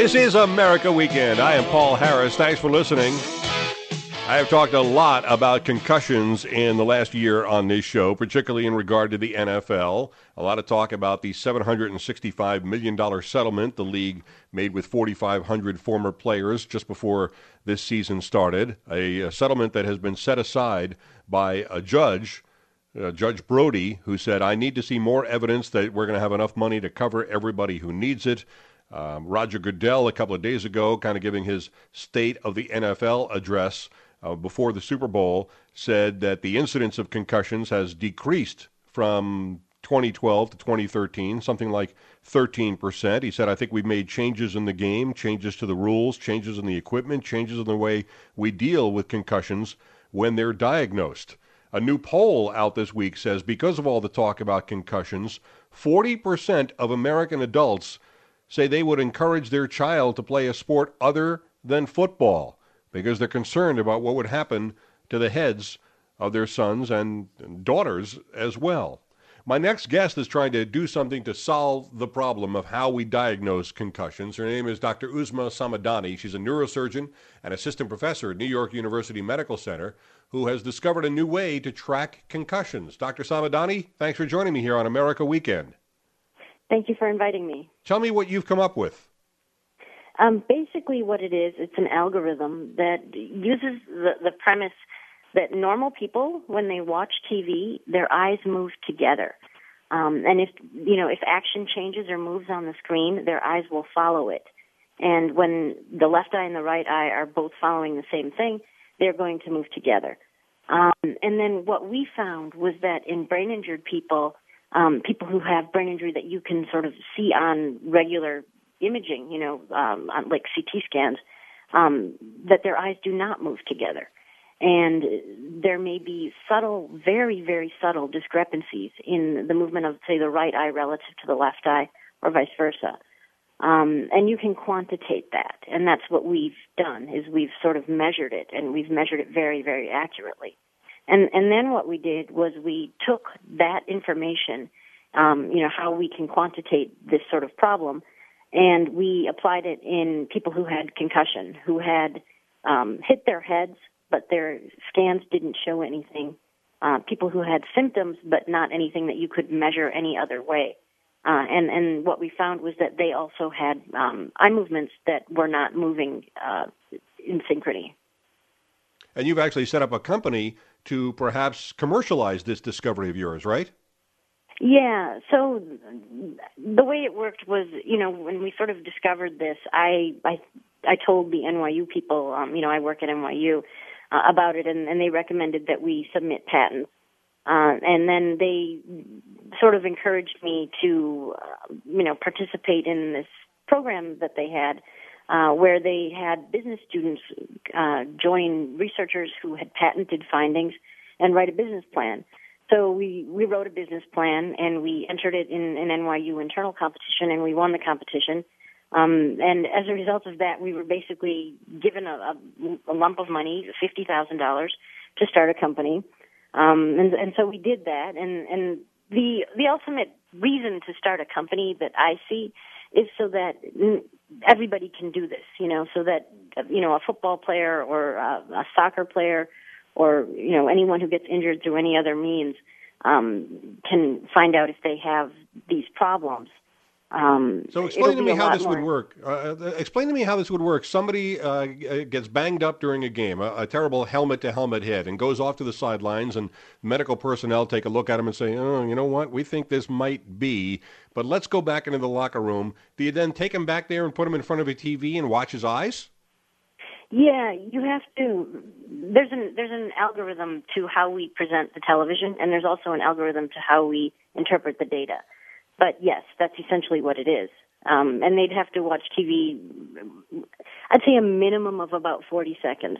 This is America Weekend. I am Paul Harris. Thanks for listening. I have talked a lot about concussions in the last year on this show, particularly in regard to the NFL. A lot of talk about the $765 million settlement the league made with 4,500 former players just before this season started, a settlement that has been set aside by a judge, Judge Brody, who said, I need to see more evidence that we're going to have enough money to cover everybody who needs it. Roger Goodell, a couple of days ago, kind of giving his State of the NFL address before the Super Bowl, said that the incidence of concussions has decreased from 2012 to 2013, something like 13%. He said, I think we've made changes in the game, changes to the rules, changes in the equipment, changes in the way we deal with concussions when they're diagnosed. A new poll out this week says because of all the talk about concussions, 40% of American adults say they would encourage their child to play a sport other than football because they're concerned about what would happen to the heads of their sons and daughters as well. My next guest is trying to do something to solve the problem of how we diagnose concussions. Her name is Dr. Uzma Samadani. She's a neurosurgeon and assistant professor at New York University Medical Center who has discovered a new way to track concussions. Dr. Samadani, thanks for joining me here on America Weekend. Thank you for inviting me. Tell me what you've come up with. Basically what it is, it's an algorithm that uses the premise that normal people, when they watch TV, their eyes move together. And if action changes or moves on the screen, their eyes will follow it. And when the left eye and the right eye are both following the same thing, they're going to move together. And then what we found was that in brain-injured people, people who have brain injury that you can sort of see on regular imaging, on like CT scans, that their eyes do not move together. And there may be subtle, very, very subtle discrepancies in the movement of, say, the right eye relative to the left eye or vice versa. And you can quantitate that. And that's what we've done, is we've sort of measured it, and we've measured it very, very accurately. And then what we did was we took that information, how we can quantitate this sort of problem, and we applied it in people who had concussion, who had hit their heads, but their scans didn't show anything. People who had symptoms, but not anything that you could measure any other way. And what we found was that they also had eye movements that were not moving in synchrony. And you've actually set up a company to perhaps commercialize this discovery of yours, right? Yeah. So the way it worked was, when we sort of discovered this, I told the NYU people, I work at NYU, about it, and they recommended that we submit patents. And then they sort of encouraged me to, participate in this program that they had, where they had business students join researchers who had patented findings and write a business plan. So we wrote a business plan, and we entered it in an NYU internal competition, and we won the competition. And as a result of that, we were basically given a lump of money, $50,000, to start a company. And so we did that. And the ultimate reason to start a company that I see is so that everybody can do this, so that, a football player or a soccer player or, anyone who gets injured through any other means can find out if they have these problems. So explain to me how this would work. Explain to me how this would work. Somebody gets banged up during a game, a terrible helmet-to-helmet hit, and goes off to the sidelines, and medical personnel take a look at him and say, oh, you know what, we think this might be, but let's go back into the locker room. Do you then take him back there and put him in front of a TV and watch his eyes? Yeah, you have to. There's an algorithm to how we present the television, and there's also an algorithm to how we interpret the data. But yes, that's essentially what it is. And they'd have to watch TV, I'd say a minimum of about 40 seconds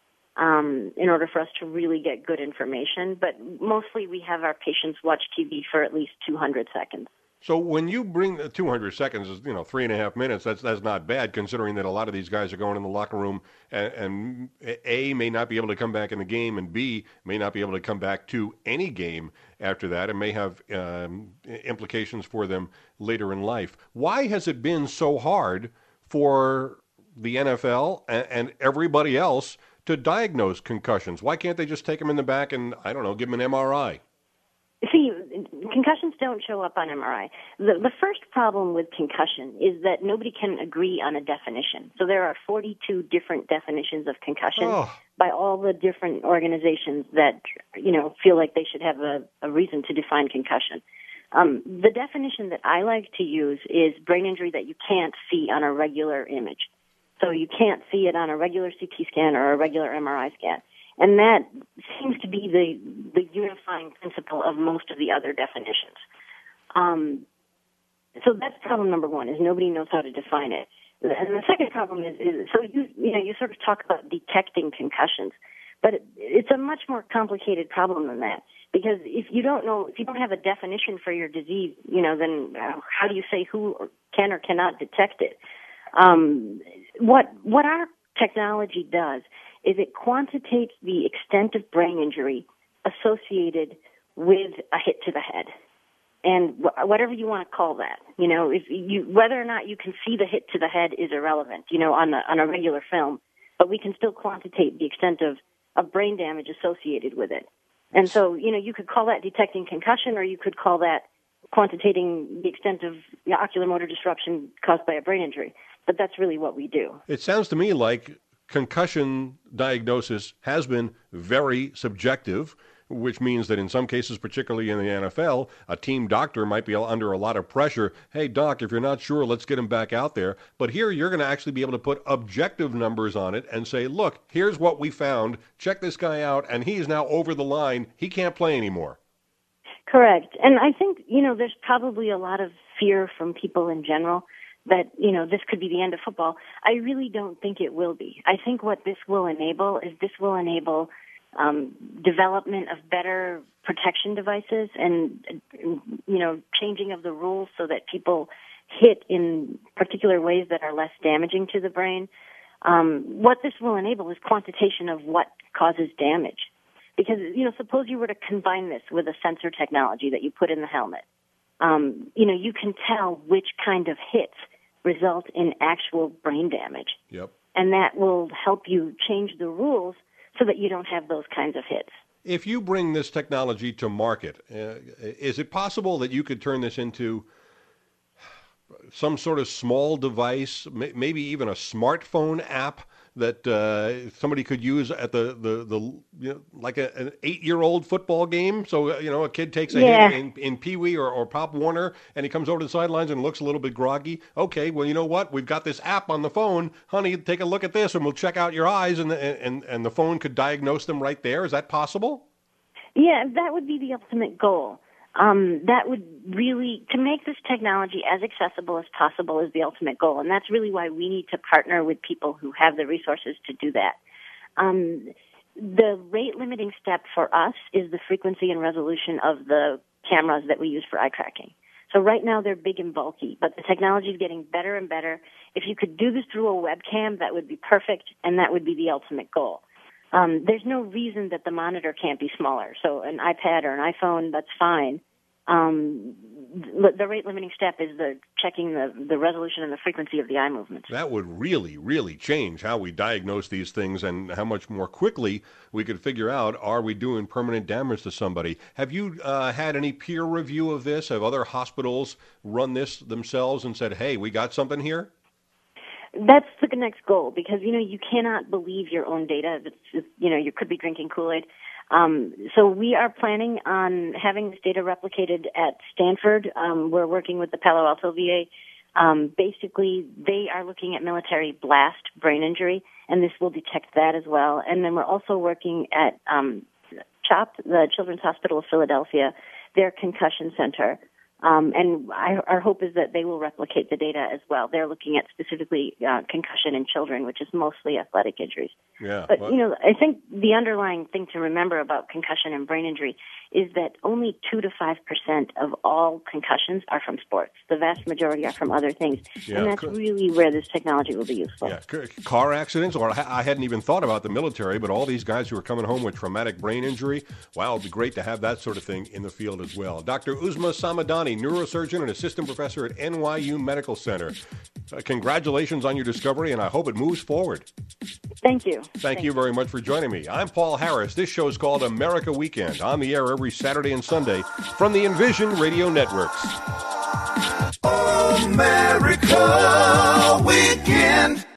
in order for us to really get good information. But mostly we have our patients watch TV for at least 200 seconds. So when you bring 200 seconds, is 3.5 minutes. That's not bad, considering that a lot of these guys are going in the locker room and A, may not be able to come back in the game, and B, may not be able to come back to any game after that, and may have implications for them later in life. Why has it been so hard for the NFL and everybody else to diagnose concussions? Why can't they just take them in the back and, I don't know, give them an MRI? See, concussions don't show up on MRI. The first problem with concussion is that nobody can agree on a definition. So there are 42 different definitions of concussion by all the different organizations that, feel like they should have a reason to define concussion. The definition that I like to use is brain injury that you can't see on a regular image. So you can't see it on a regular CT scan or a regular MRI scan. And that seems to be the unifying principle of most of the other definitions. So that's problem number one, is nobody knows how to define it. And the second problem is so you sort of talk about detecting concussions, but it's a much more complicated problem than that. Because if you don't have a definition for your disease, then how do you say who can or cannot detect it? What our technology does is it quantitates the extent of brain injury associated with a hit to the head. And whatever you want to call that, whether or not you can see the hit to the head is irrelevant, on a regular film, but we can still quantitate the extent of brain damage associated with it. And so, you could call that detecting concussion, or you could call that quantitating the extent of ocular motor disruption caused by a brain injury. But that's really what we do. It sounds to me like concussion diagnosis has been very subjective, which means that in some cases, particularly in the NFL, a team doctor might be under a lot of pressure. Hey, doc, if you're not sure, let's get him back out there. But here you're going to actually be able to put objective numbers on it and say, look, here's what we found. Check this guy out, and he's now over the line. He can't play anymore. Correct. And I think, there's probably a lot of fear from people in general that, this could be the end of football. I really don't think it will be. I think what this will enable development of better protection devices and, changing of the rules so that people hit in particular ways that are less damaging to the brain. What this will enable is quantitation of what causes damage. Because, suppose you were to combine this with a sensor technology that you put in the helmet. You can tell which kind of hits result in actual brain damage. Yep. And that will help you change the rules so that you don't have those kinds of hits. If you bring this technology to market, is it possible that you could turn this into some sort of small device, maybe even a smartphone app that somebody could use at the like an 8-year-old football game? So, a kid takes a hit in Pee Wee or Pop Warner, and he comes over to the sidelines and looks a little bit groggy. Okay, well, you know what? We've got this app on the phone. Honey, take a look at this, and we'll check out your eyes, and the phone could diagnose them right there. Is that possible? Yeah, that would be the ultimate goal. That would really, to make this technology as accessible as possible is the ultimate goal, and that's really why we need to partner with people who have the resources to do that. The rate-limiting step for us is the frequency and resolution of the cameras that we use for eye tracking. So right now they're big and bulky, but the technology is getting better and better. If you could do this through a webcam, that would be perfect, and that would be the ultimate goal. There's no reason that the monitor can't be smaller. So an iPad or an iPhone, that's fine. The rate-limiting step is checking the resolution and the frequency of the eye movements. That would really, really change how we diagnose these things and how much more quickly we could figure out, are we doing permanent damage to somebody? Have you had any peer review of this? Have other hospitals run this themselves and said, hey, we got something here? That's the next goal, because, you cannot believe your own data. You could be drinking Kool-Aid. So we are planning on having this data replicated at Stanford. We're working with the Palo Alto VA. Basically, they are looking at military blast brain injury, and this will detect that as well. And then we're also working at CHOP, the Children's Hospital of Philadelphia, their concussion center. And our hope is that they will replicate the data as well. They're looking at specifically concussion in children, which is mostly athletic injuries. Yeah, but, I think the underlying thing to remember about concussion and brain injury is that only 2 to 5% of all concussions are from sports. The vast majority are from other things. Yeah, and that's really where this technology will be useful. Yeah, car accidents, or I hadn't even thought about the military, but all these guys who are coming home with traumatic brain injury, wow, it would be great to have that sort of thing in the field as well. Dr. Uzma Samadani, neurosurgeon and assistant professor at NYU Medical Center. Congratulations on your discovery, and I hope it moves forward. Thank you. Thank you very much for joining me. I'm Paul Harris. This show is called America Weekend, on the air every Saturday and Sunday from the Envision Radio Networks. America Weekend.